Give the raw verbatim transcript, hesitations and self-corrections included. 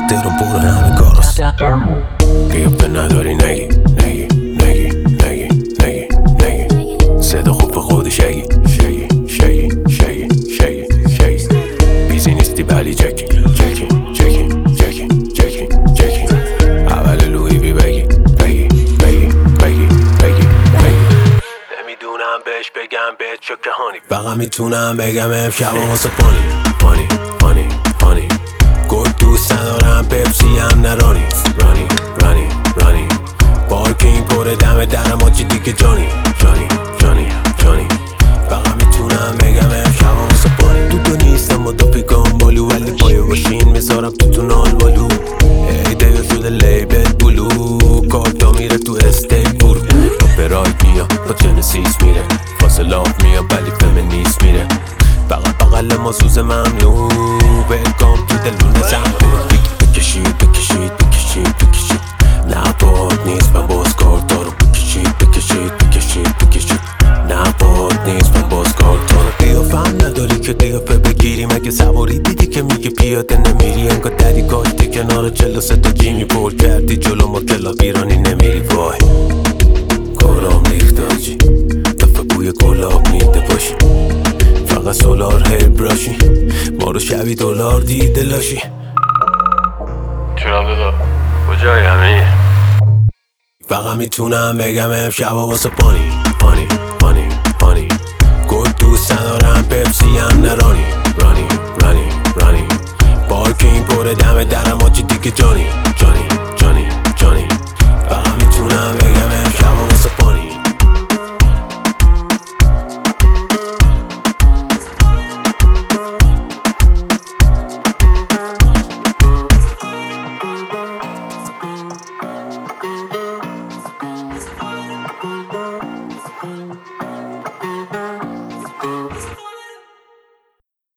تهران پر همه کاراست. قیافه نداری نگی نگی نگی نگی نگی نگی صدا خوب به خود شگی شگی شگی شگی شگی شگی بیزی نیستی ولی جکی جکی جکی جکی جکی جکی اول لوی بی بگی بگی بگی بگی بگی بگی نمیدونم بهش بگم بهت چه کهانی، فقط میتونم بگم امشب واسه پانی پانی پانی پانی گل دوست ندارم پپسی هم نرانی رانی رانی رانی پارکینگ پر دم درم آجی دیگه جانی جانی جانی جانی فقط میتونم بگم امشب واسه پانی. تو تو نیستم و دو پیکان بالو ولی پایه باشین میذارم تو تو نال بالو ایده شده لیبل بلو کارتا میره تو استیک برو کاپرایت میاد با جنسیس میره فاصلات میاد ولی فمینیست میره فقط بغل ما سوز ممنوع ویلکام تو دلونه زنبور بکشید بکشید بکشید بکشید نه باد نیست من باز کارتا رو بکشید بکشید بکشید بکشید نه باد نیست من باز کارتا رو. قیافه هم نداری که قیافه بگیری مگه سواری دیدی که میگه پیاده نمیری انگار دری کاشتی کنار چلو سه تا جیمی پر کردی جلو ما کلا ایرانی نمیری وای کارام ریخت آجی دفعه بوی گلاب میده باشی فقط سولار هیر براشی ما رو شبی دلار دیده لاشی. چرا دادا کجایی همه فقط میتونم بگم امشب واسه پانی پانی پانی پانی گل دوست ندارم پپسی هم نرانی رانی رانی رانی پارکینگ پر دم درم آجی دیگه جانی